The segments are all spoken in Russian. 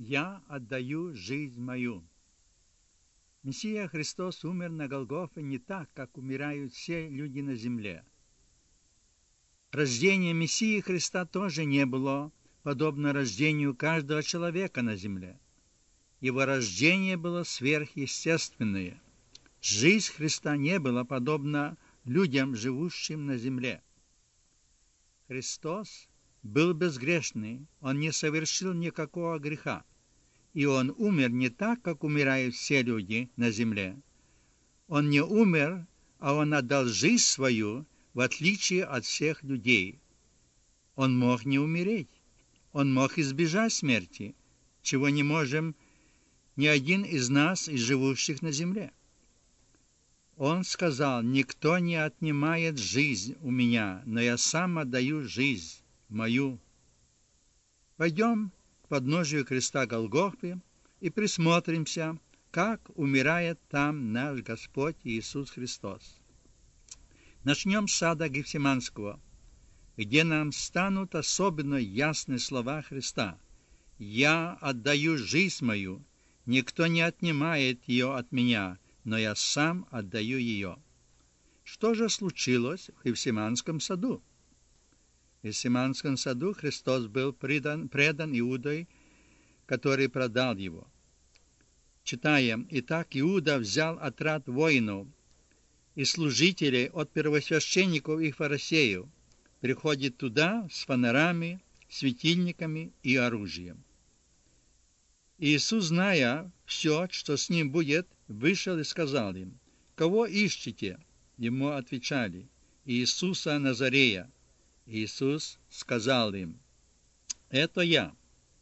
«Я отдаю жизнь мою». Мессия Христос умер на Голгофе не так, как умирают все люди на земле. Рождение Мессии Христа тоже не было подобно рождению каждого человека на земле. Его рождение было сверхъестественное. Жизнь Христа не была подобна людям, живущим на земле. Христос был безгрешный, Он не совершил никакого греха, и Он умер не так, как умирают все люди на земле. Он не умер, а Он отдал жизнь свою, в отличие от всех людей. Он мог не умереть, Он мог избежать смерти, чего не можем ни один из нас, из живущих на земле. Он сказал: «Никто не отнимает жизнь у меня, но я сам отдаю жизнь мою». Пойдем к подножию креста Голгофы и присмотримся, как умирает там наш Господь Иисус Христос. Начнем с сада Гефсиманского, где нам станут особенно ясны слова Христа: «Я отдаю жизнь мою, никто не отнимает ее от меня, но я сам отдаю ее». Что же случилось в Гефсиманском саду? В Гефсиманском саду Христос был предан Иудой, который продал его. Читаем: «Итак, Иуда взял отряд воинов и служителей от первосвященников и фарисеев, приходит туда с фонарями, светильниками и оружием. Иисус, зная все, что с ним будет, вышел и сказал им: «Кого ищете?» Ему отвечали: «Иисуса Назарея». Иисус сказал им: «Это я».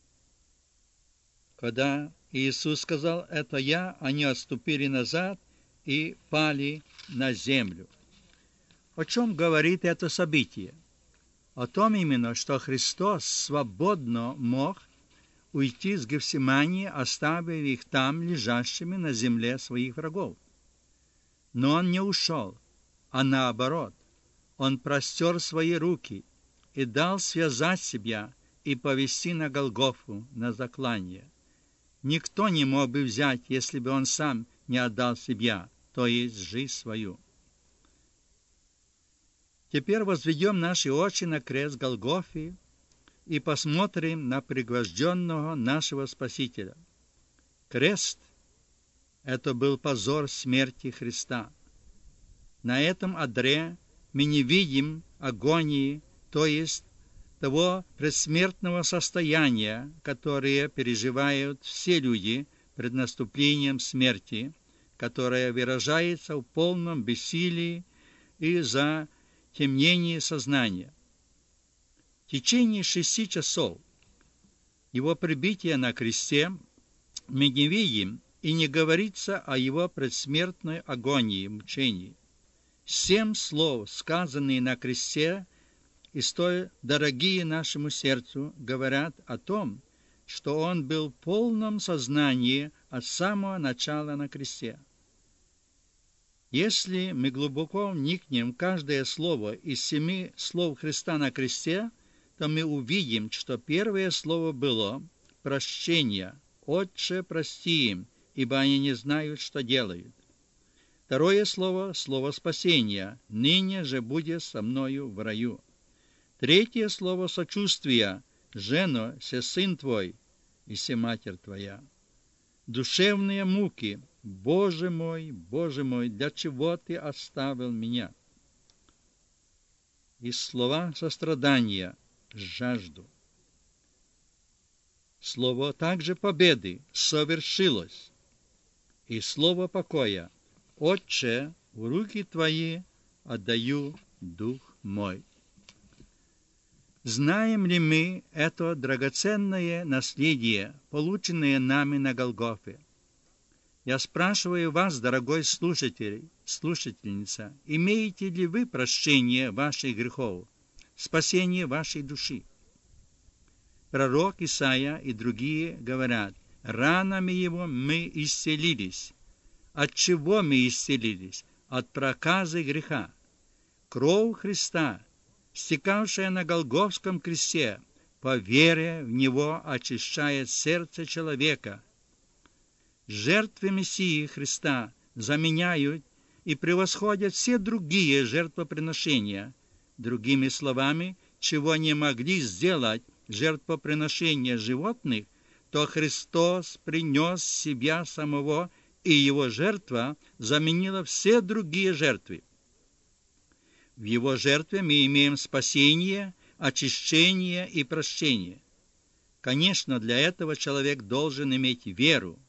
Когда Иисус сказал: «Это я», они отступили назад и пали на землю. О чем говорит это событие? О том именно, что Христос свободно мог уйти с Гефсимании, оставив их там лежащими на земле своих врагов. Но Он не ушел, а наоборот, Он простер свои руки и дал связать себя и повести на Голгофу, на заклание. Никто не мог бы взять, если бы Он сам не отдал себя, то есть жизнь свою. Теперь возведем наши очи на крест Голгофы и посмотрим на пригвожденного нашего Спасителя. Крест — это был позор смерти Христа. На этом одре мы не видим агонии, то есть того предсмертного состояния, которое переживают все люди пред наступлением смерти, которое выражается в полном бессилии и затемнении сознания. В течение 6 часов его прибития на кресте мы не видим и не говорится о его предсмертной агонии, мучении. 7 слов, сказанные на кресте и столь дорогие нашему сердцу, говорят о том, что он был в полном сознании от самого начала на кресте. Если мы глубоко вникнем в каждое слово из 7 слов Христа на кресте, то мы увидим, что первое слово было «прощение». «Отче, прости им, ибо они не знают, что делают». Второе слово — слово спасения. «Ныне же будешь со мною в раю». Третье слово — сочувствия. «Жено, се сын твой, и се матерь твоя». Душевные муки. Боже мой, для чего ты оставил меня?» И слова сострадания. «Жажду». Слово также победы. «Совершилось». И слово покоя. «Отче, в руки твои отдаю дух мой». Знаем ли мы это драгоценное наследие, полученное нами на Голгофе? Я спрашиваю вас, дорогой слушатель, слушательница, имеете ли вы прощение ваших грехов, спасение вашей души? Пророк Исаия и другие говорят: «Ранами его мы исцелились». От чего мы исцелились? От проказы греха. Кровь Христа, стекавшая на Голгофском кресте, по вере в Него очищает сердце человека. Жертвы Мессии Христа заменяют и превосходят все другие жертвоприношения. Другими словами, чего не могли сделать жертвоприношения животных, то Христос принес себя самого, и Его жертва заменила все другие жертвы. В Его жертве мы имеем спасение, очищение и прощение. Конечно, для этого человек должен иметь веру.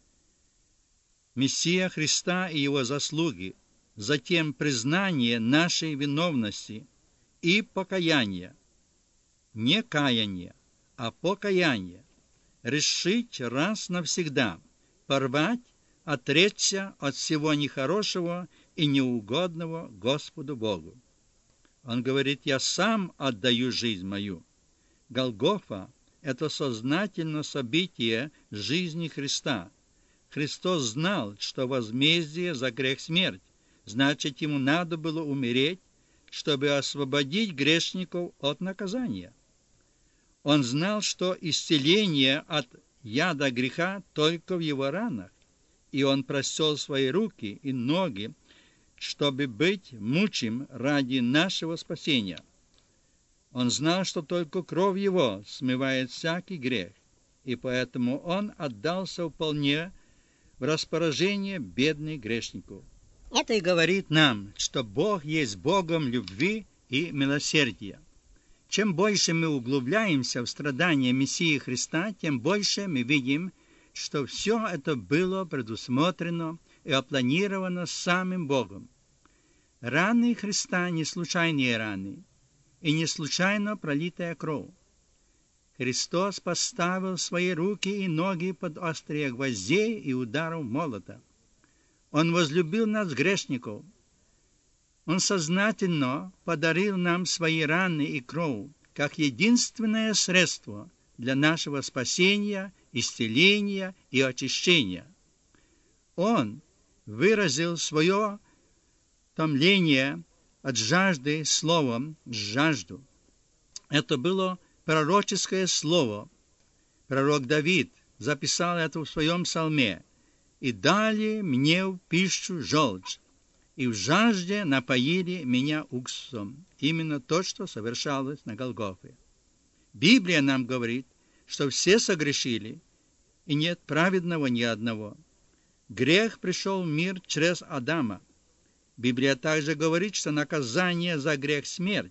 Мессия Христа и Его заслуги, затем признание нашей виновности и покаяние. Не каяние, а покаяние. Решить раз навсегда, порвать, отречься от всего нехорошего и неугодного Господу Богу. Он говорит: «Я сам отдаю жизнь мою». Голгофа – это сознательное событие жизни Христа. Христос знал, что возмездие за грех – смерть, значит, Ему надо было умереть, чтобы освободить грешников от наказания. Он знал, что исцеление от яда греха только в Его ранах, и Он простер свои руки и ноги, чтобы быть мучим ради нашего спасения. Он знал, что только кровь Его смывает всякий грех, и поэтому Он отдался вполне в распоряжение бедных грешников. Это и говорит нам, что Бог есть Богом любви и милосердия. Чем больше мы углубляемся в страдания Мессии Христа, тем больше мы видим, что все это было предусмотрено и опланировано самим Богом. Раны Христа не случайные раны, и не случайно пролитая кровь. Христос поставил свои руки и ноги под острие гвоздей и ударов молота. Он возлюбил нас, грешников. Он сознательно подарил нам свои раны и кровь, как единственное средство для нашего спасения, исцеления и очищения. Он выразил свое томление от жажды словом «жажду». Это было пророческое слово. Пророк Давид записал это в своем псалме: «И дали мне в пищу желчь, и в жажде напоили меня уксусом». Именно то, что совершалось на Голгофе. Библия нам говорит, что все согрешили, и нет праведного ни одного. Грех пришел в мир через Адама. Библия также говорит, что наказание за грех – смерть.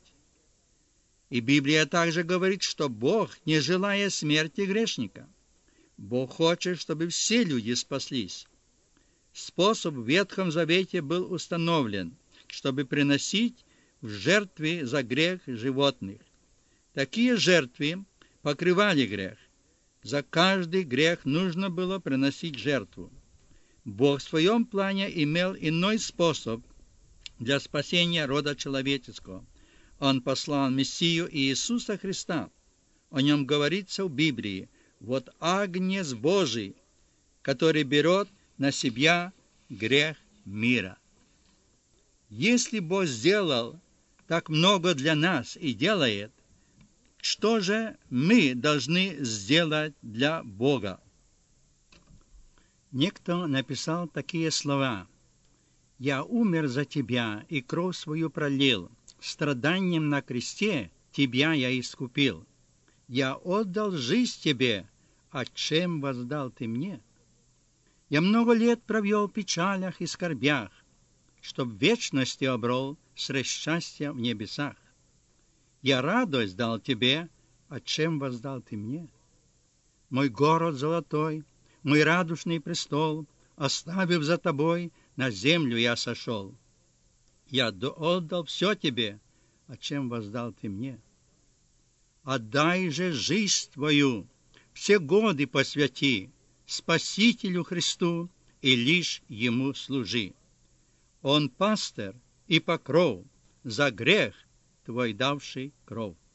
И Библия также говорит, что Бог не желает смерти грешника. Бог хочет, чтобы все люди спаслись. Способ в Ветхом Завете был установлен, чтобы приносить в жертвы за грех животных. Такие жертвы покрывали грех. За каждый грех нужно было приносить жертву. Бог в своем плане имел иной способ для спасения рода человеческого. Он послал Мессию Иисуса Христа. О нем говорится в Библии: «Вот Агнец Божий, который берет на себя грех мира». Если Бог сделал так много для нас и делает, что же мы должны сделать для Бога? Некто написал такие слова: «Я умер за тебя и кровь свою пролил, страданием на кресте тебя я искупил. Я отдал жизнь тебе, а чем воздал ты мне? Я много лет провел в печалях и скорбях, чтоб в вечности обрел средь счастья в небесах. Я радость дал тебе, а чем воздал ты мне? Мой город золотой, мой радушный престол, оставив за тобой, на землю я сошел. Я отдал все тебе, а чем воздал ты мне? Отдай же жизнь твою, все годы посвяти Спасителю Христу и лишь Ему служи. Он пастырь и покров, за грех твой давший кровь».